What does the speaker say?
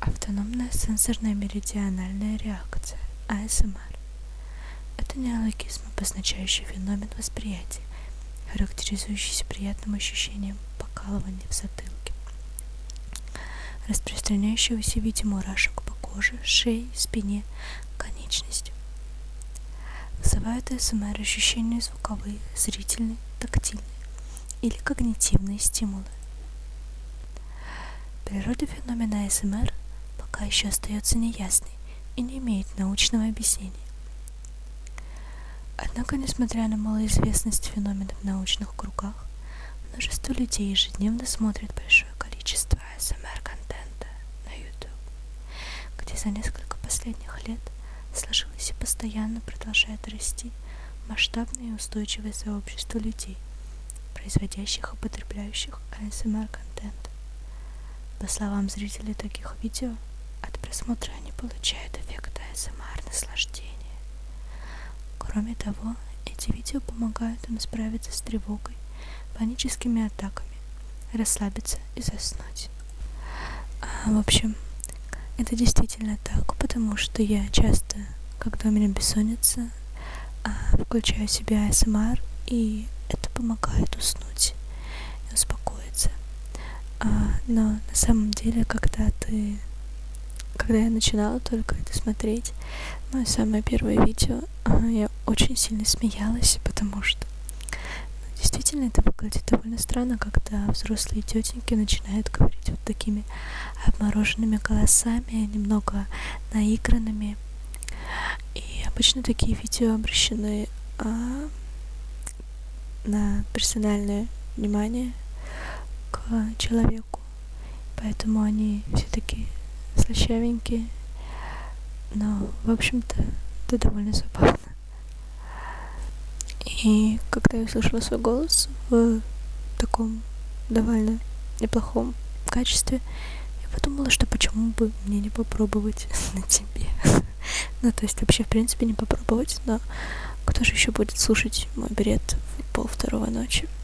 Автономная сенсорная меридиональная реакция (АСМР) – это неологизм, обозначающий феномен восприятия, характеризующийся приятным ощущением покалывания в затылке, распространяющегося в виде мурашек по коже, шее, спине, конечностям. Вызывают АСМР ощущения звуковые, зрительные, тактильные или когнитивные стимулы. Природа феномена АСМР пока еще остается неясной и не имеет научного объяснения. Однако, несмотря на малоизвестность феномена в научных кругах, множество людей ежедневно смотрят большое количество АСМР-контента на YouTube, где за несколько последних лет сложилось и постоянно продолжает расти масштабное и устойчивое сообщество людей, производящих и потребляющих АСМР-контент. По словам зрителей таких видео, от просмотра они получают эффект АСМР-наслаждения. Кроме того, эти видео помогают им справиться с тревогой, паническими атаками, расслабиться и заснуть. В общем, это действительно так, потому что я часто, когда у меня бессонница, включаю себе АСМР, и это помогает уснуть и успокоиться. Но на самом деле, когда я начинала только это смотреть, мое самое первое видео, я очень сильно смеялась, потому что действительно это выглядит довольно странно, когда взрослые тетеньки начинают говорить вот такими обмороженными голосами, немного наигранными. И обычно такие видео обращены на персональное внимание к человеку, поэтому они все такие слащавенькие, но в общем-то это довольно забавно. И когда я услышала свой голос в таком довольно неплохом качестве, я подумала, что почему бы мне не попробовать на тебе. Ну, то есть вообще в принципе не попробовать, но кто же еще будет слушать мой бред в 1:30 ночи?